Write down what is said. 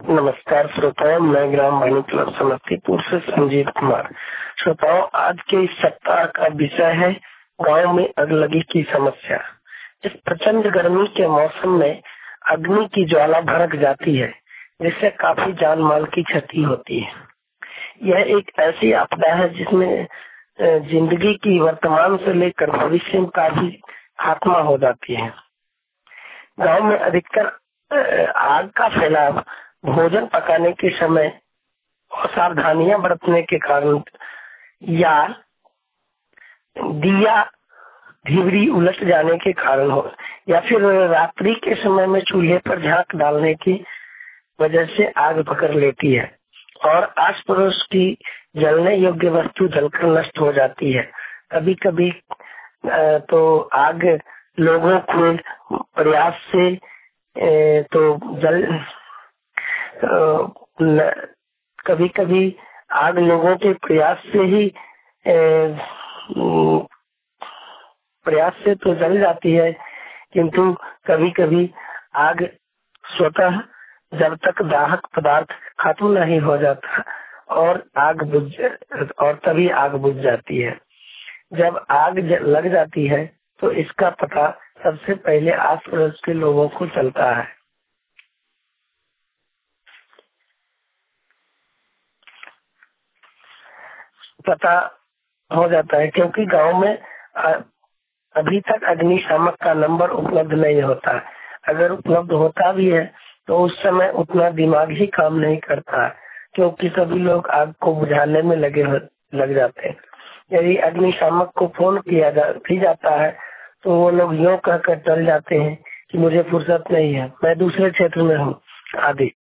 नमस्कार श्रोताओं, मैं ग्राम वाणी क्लब समस्तीपुर से संजीव कुमार। श्रोताओं, आज के इस सप्ताह का विषय है गांव में अगलगी की समस्या। इस प्रचंड गर्मी के मौसम में अग्नि की ज्वाला भड़क जाती है, जिससे काफी जान माल की क्षति होती है। यह एक ऐसी आपदा है जिसमें जिंदगी की वर्तमान से लेकर भविष्य का भी खात्मा हो जाती है। गांव में अधिकतर आग का फैलाव भोजन पकाने के समय असावधानियां बरतने के कारण या दिया ढिबरी उलट जाने के कारण हो, या फिर रात्रि के समय में चूल्हे पर झांक डालने की वजह से आग पकड़ लेती है और आस पड़ोस की जलने योग्य वस्तु जलकर नष्ट हो जाती है। कभी कभी तो आग लोगों के प्रयास से कभी कभी आग लोगों के प्रयास से तो जल जाती है, किंतु कभी कभी आग स्वतः जब तक दाहक पदार्थ खत्म नहीं हो जाता और तभी आग बुझ जाती है। जब आग लग जाती है तो इसका पता सबसे पहले आस पड़ोस के लोगों को चलता है। पता हो जाता है, क्योंकि गांव में अभी तक अग्निशामक का नंबर उपलब्ध नहीं होता। अगर उपलब्ध होता भी है तो उस समय उतना दिमाग ही काम नहीं करता, क्योंकि सभी लोग आग को बुझाने में लग जाते हैं। यदि अग्निशामक को फोन किया भी जाता है तो वो लोग यूँ कहकर टल जाते हैं कि मुझे फुर्सत नहीं है, मैं दूसरे क्षेत्र में हूँ आदि।